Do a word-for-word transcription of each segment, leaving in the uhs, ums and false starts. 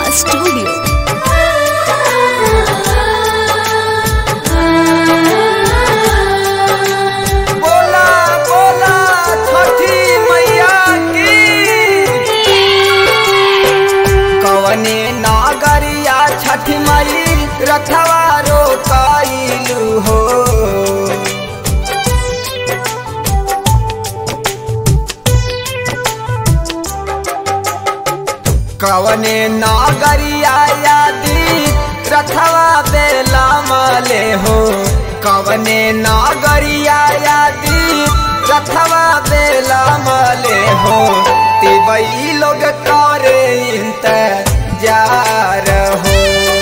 Studio. बोला बोला छठी मैया की। कवने नागरिया छठी मई रथवा रोकाइलू हो। कवने नागरिया यादी रथवा बेला मले हो। कवने नागरिया यादी रथवा बेला मले हो। तिबई लोग करे इंतजार हो।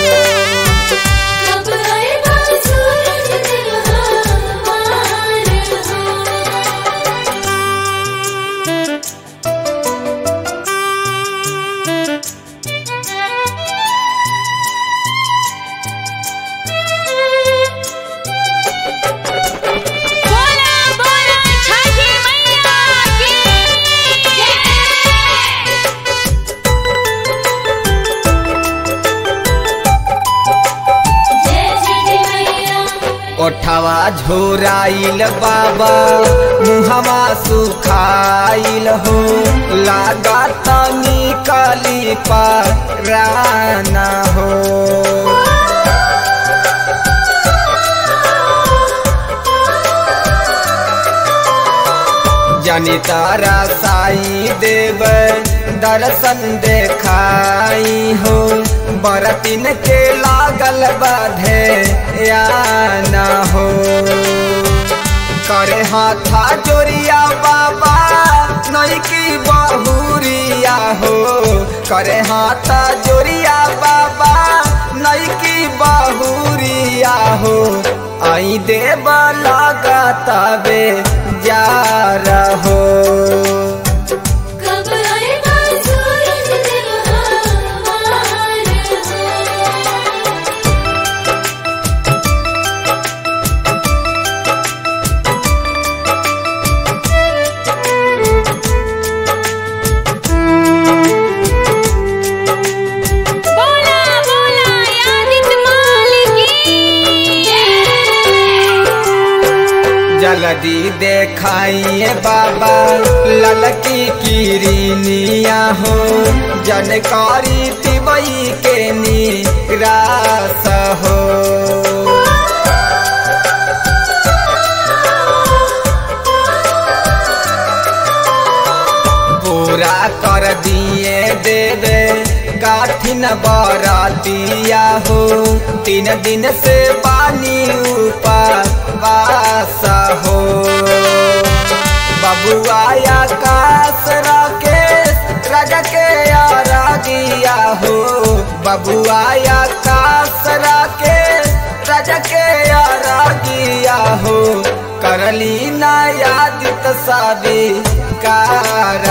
ओठवा झोराइल बाबा मुहवा सुखाइल हो। लागत निकली पराना हो। जनितारा साई देव दर्शन देखाई हो। बरतिन के लागल बाधे या न हो। करे हाथा जोरिया बाबा नई की बहुरिया हो। करे हाथा जोरिया बाबा नई की बहुरिया हो। आई देव लगाता बे जा रहो। जल्दी देखाइए बाबा ललकी किरनिया हो। जनकारी तिबई के निराश हो। पूरा कर दिए देवे काठिन बरातिया हो। तीन दिन से पानी उपवास हो। बबुआ आकाश राकेश राजा के आरागिया हो। बबुआ आकाश राकेश राजा के आरागिया हो। करली ना याद तसावी कार